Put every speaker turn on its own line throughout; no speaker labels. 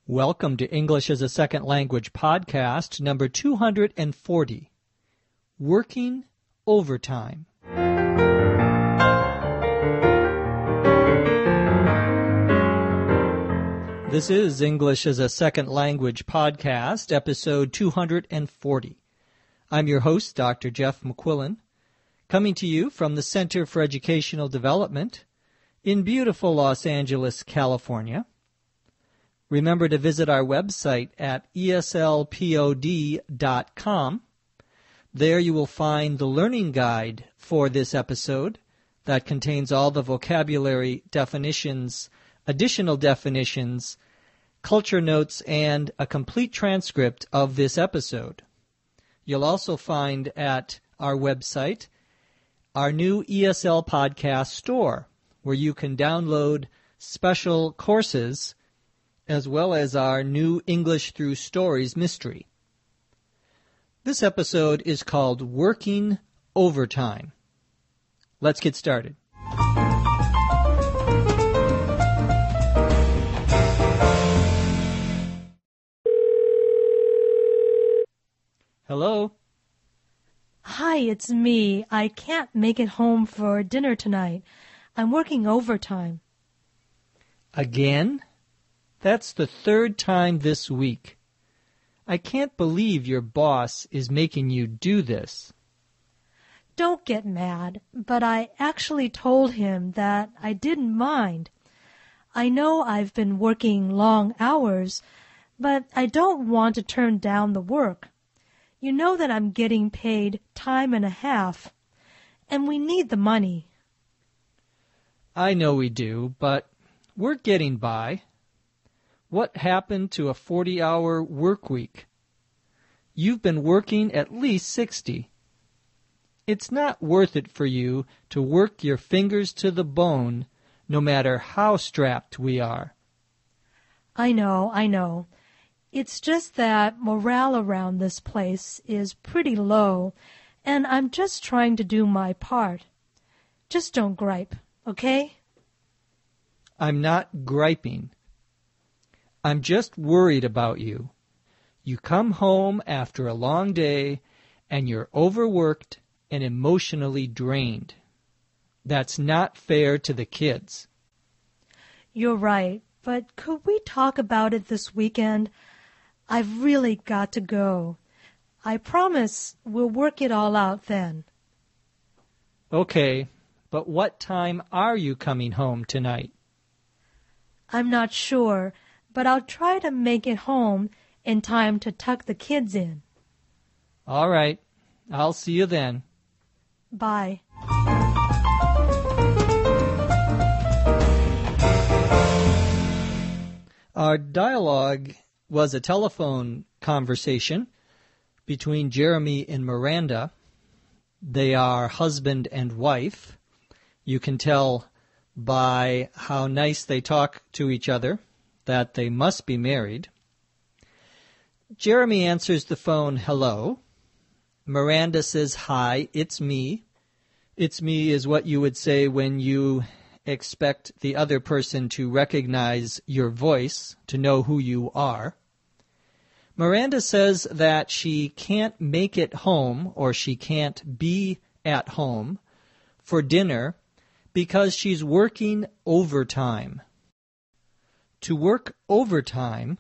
Welcome to English as a Second Language podcast number 240, Working Overtime. This is English as a Second Language podcast, episode 240. I'm your host, Dr. Jeff McQuillan, coming to you from the Center for Educational Development in beautiful Los Angeles, California. Remember to visit our website at eslpod.com. There you will find the learning guide for this episode that contains all the vocabulary definitions, additional definitions, culture notes, and a complete transcript of this episode. You'll also find at our website our new ESL podcast store, where you can download special courses as well as our new English Through Stories mystery. This episode is called Working Overtime. Let's get started. Hello?
Hi, it's me. I can't make it home for dinner tonight. I'm working overtime.
Again? That's the third time this week. I can't believe your boss is making you do this.
Don't get mad, but I actually told him that I didn't mind. I know I've been working long hours, but I don't want to turn down the work. You know that I'm getting paid time and a half, and we need the money.
I know we do, but we're getting by. What happened to a 40-hour work week? You've been working at least 60. It's not worth it for you to work your fingers to the bone, no matter how strapped we are.
I know. It's just that morale around this place is pretty low, and I'm just trying to do my part. Just don't gripe, okay?
I'm not griping. I'm just worried about you. You come home after a long day, and you're overworked and emotionally drained. That's not fair to the kids.
You're right, but could we talk about it this weekend? I've really got to go. I promise we'll work it all out then.
Okay, but what time are you coming home tonight?
I'm not sure, but I'll try to make it home in time to tuck the kids in.
All right. I'll see you then.
Bye.
Our dialogue was a telephone conversation between Jeremy and Miranda. They are husband and wife. You can tell by how nice they talk to each other that they must be married. Jeremy answers the phone, hello. Miranda says, hi, it's me. It's me is what you would say when you expect the other person to recognize your voice, to know who you are. Miranda says that she can't make it home, or she can't be at home for dinner because she's working overtime. To work overtime,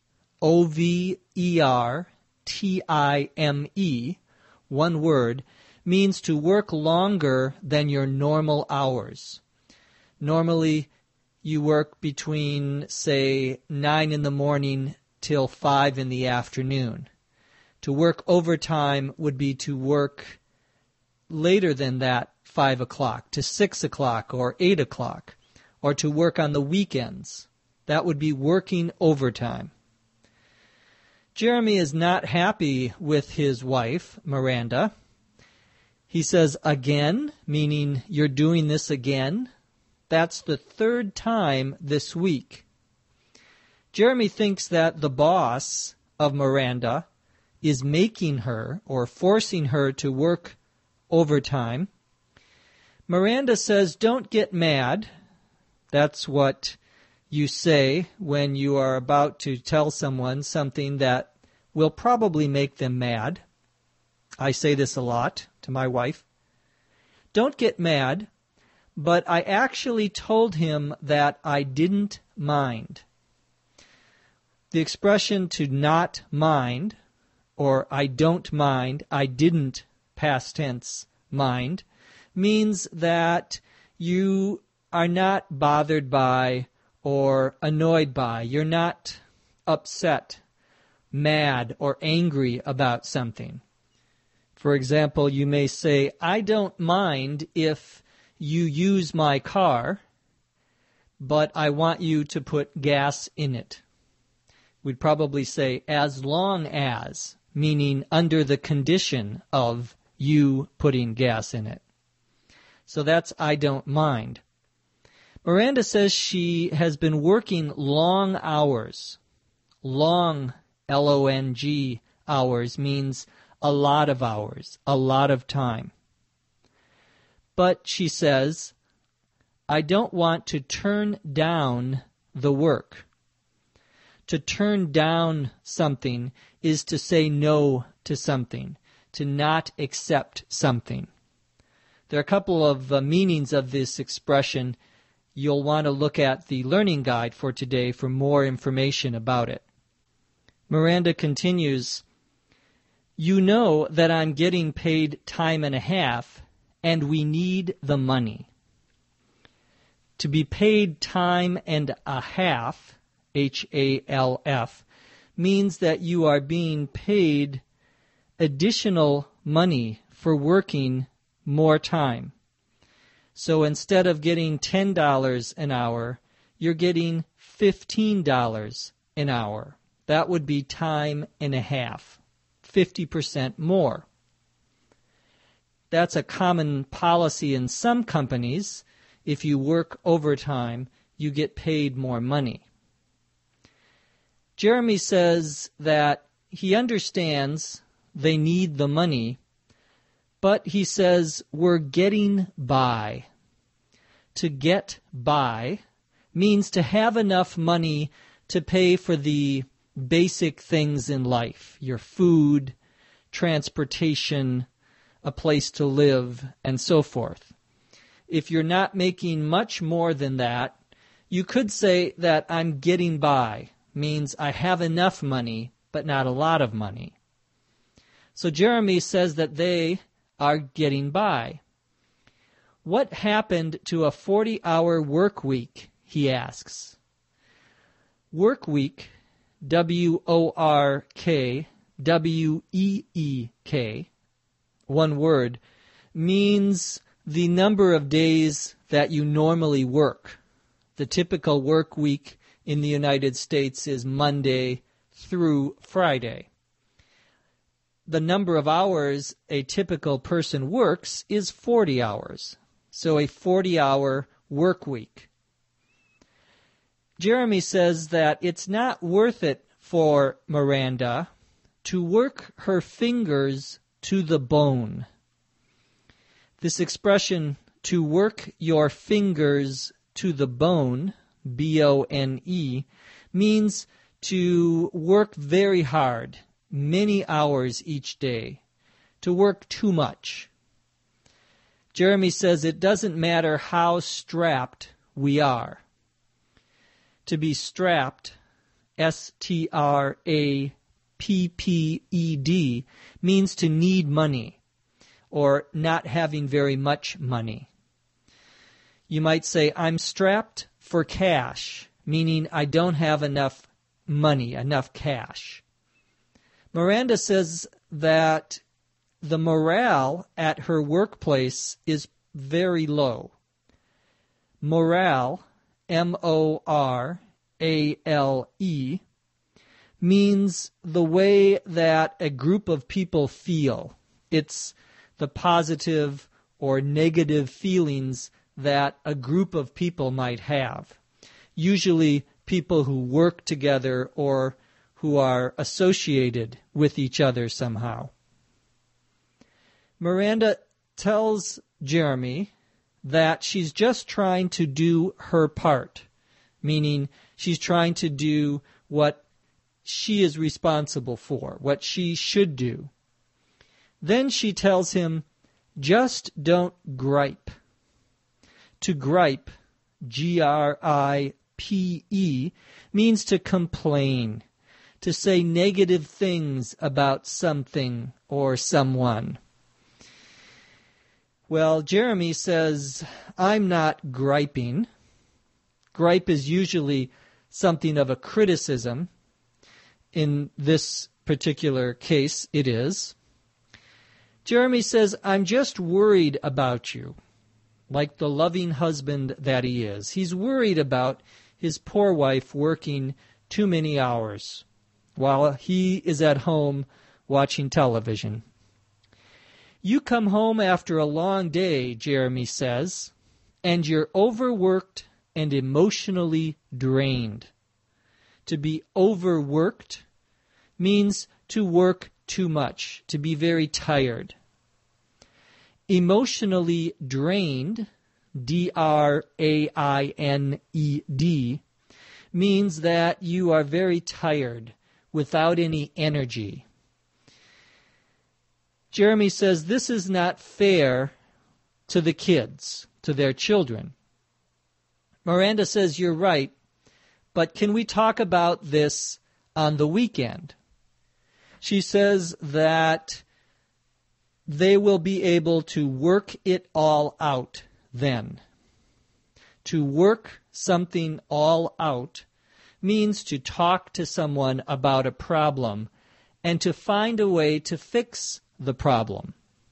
O-V-E-R-T-I-M-E, one word, means to work longer than your normal hours. Normally, you work between, say, 9 in the morning till 5 in the afternoon. To work overtime would be to work later than that, 5 o'clock, to 6 o'clock or 8 o'clock, or to work on the weekends. That would be working overtime. Jeremy is not happy with his wife, Miranda. He says, again, meaning you're doing this again. That's the third time this week. Jeremy thinks that the boss of Miranda is making her or forcing her to work overtime. Miranda says, don't get mad. That's what you say when you are about to tell someone something that will probably make them mad. I say this a lot to my wife. Don't get mad, but I actually told him that I didn't mind. The expression to not mind, or I don't mind, I didn't, past tense, mind, means that you are not bothered by or annoyed by. You're not upset, mad, or angry about something. For example, you may say, I don't mind if you use my car, but I want you to put gas in it. We'd probably say, as long as, meaning under the condition of you putting gas in it. So that's I don't mind. Miranda says she has been working long hours. Long, L-O-N-G, hours means a lot of hours, a lot of time. But she says, I don't want to turn down the work. To turn down something is to say no to something, to not accept something. There are a couple of meanings of this expression. You'll want to look at the learning guide for today for more information about it. Miranda continues, you know that I'm getting paid time and a half, and we need the money. To be paid time and a half, H-A-L-F, means that you are being paid additional money for working more time. So instead of getting $10 an hour, you're getting $15 an hour. That would be time and a half, 50% more. That's a common policy in some companies. If you work overtime, you get paid more money. Jeremy says that he understands they need the money, but he says we're getting by. To get by means to have enough money to pay for the basic things in life, your food, transportation, a place to live, and so forth. If you're not making much more than that, you could say that I'm getting by, means I have enough money, but not a lot of money. So Jeremy says that they are getting by. What happened to a 40-hour work week, he asks. Work week, W-O-R-K, W-E-E-K, one word, means the number of days that you normally work. The typical work week in the United States is Monday through Friday. The number of hours a typical person works is 40 hours. So a 40-hour work week. Jeremy says that it's not worth it for Miranda to work her fingers to the bone. This expression, to work your fingers to the bone, B-O-N-E, means to work very hard, many hours each day, to work too much. Jeremy says it doesn't matter how strapped we are. To be strapped, S-T-R-A-P-P-E-D, means to need money or not having very much money. You might say, I'm strapped for cash, meaning I don't have enough money, enough cash. Miranda says that the morale at her workplace is very low. Morale, M-O-R-A-L-E, means the way that a group of people feel. It's the positive or negative feelings that a group of people might have. Usually people who work together or who are associated with each other somehow. Miranda tells Jeremy that she's just trying to do her part, meaning She's trying to do what she is responsible for, what she should do. Then she tells him, just don't gripe. To gripe, G-R-I-P-E, means to complain, to say negative things about something or someone. Well, Jeremy says, I'm not griping. Gripe is usually something of a criticism. In this particular case, it is. Jeremy says, I'm just worried about you, like the loving husband that he is. He's worried about his poor wife working too many hours while he is at home watching television. You come home after a long day, Jeremy says, and you're overworked and emotionally drained. To be overworked means to work too much, to be very tired. Emotionally drained, D-R-A-I-N-E-D, means that you are very tired, without any energy. Jeremy says this is not fair to the kids, to their children. Miranda says, you're right, but can we talk about this on the weekend? She says that they will be able to work it all out then. To work something all out means to talk to someone about a problem and to find a way to fix the problem.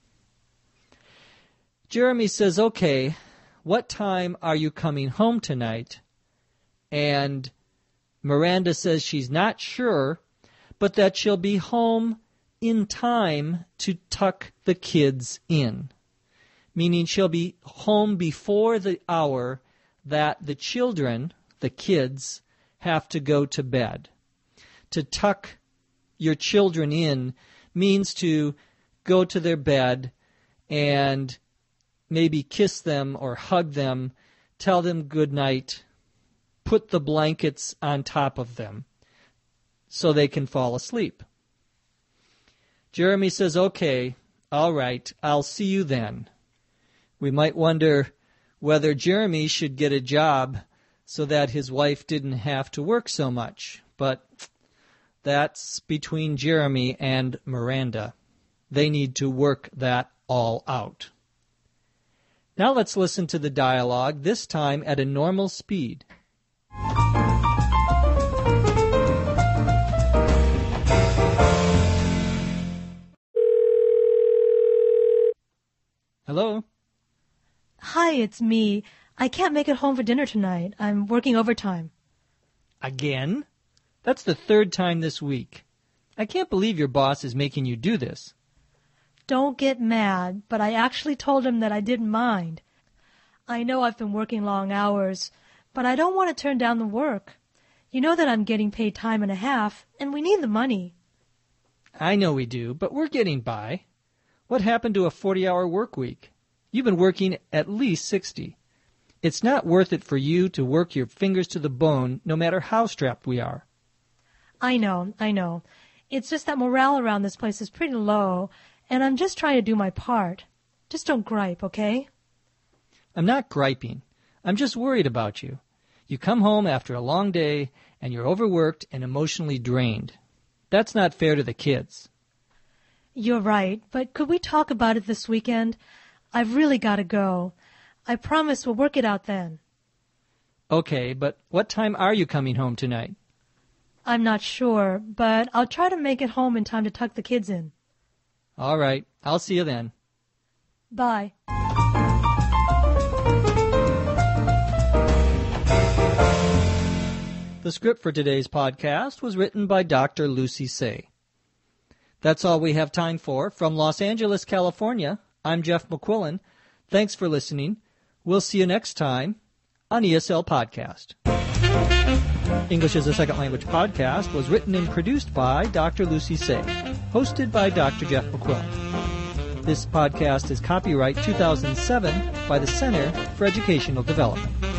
Jeremy says, okay, what time are you coming home tonight? And Miranda says she's not sure, but that she'll be home in time to tuck the kids in, meaning she'll be home before the hour that the children, the kids, have to go to bed. To tuck your children in means to go to their bed and maybe kiss them or hug them, tell them good night, put the blankets on top of them so they can fall asleep. Jeremy says, okay, all right, I'll see you then. We might wonder whether Jeremy should get a job so that his wife didn't have to work so much, but that's between Jeremy and Miranda. They need to work that all out. Now let's listen to the dialogue, this time at a normal speed. Hello?
Hi, it's me. I can't make it home for dinner tonight. I'm working overtime.
Again? That's the third time this week. I can't believe your boss is making you do this.
Don't get mad, but I actually told him that I didn't mind. I know I've been working long hours, but I don't want to turn down the work. You know that I'm getting paid time and a half, and we need the money.
I know we do, but we're getting by. What happened to a 40-hour work week? You've been working at least 60. It's not worth it for you to work your fingers to the bone, no matter how strapped we are.
I know. It's just that morale around this place is pretty low, and I'm just trying to do my part. Just don't gripe, okay?
I'm not griping. I'm just worried about you. You come home after a long day, and you're overworked and emotionally drained. That's not fair to the kids.
You're right, but could we talk about it this weekend? I've really got to go. I promise we'll work it out then.
Okay, but what time are you coming home tonight?
I'm not sure, but I'll try to make it home in time to tuck the kids in.
All right, I'll see you then.
Bye.
The script for today's podcast was written by Dr. Lucy Say. That's all we have time for. From Los Angeles, California, I'm Jeff McQuillan. Thanks for listening. We'll see you next time on ESL Podcast. English as a Second Language podcast was written and produced by Dr. Lucy Say, hosted by Dr. Jeff McQuillan. This podcast is copyright 2007 by the Center for Educational Development.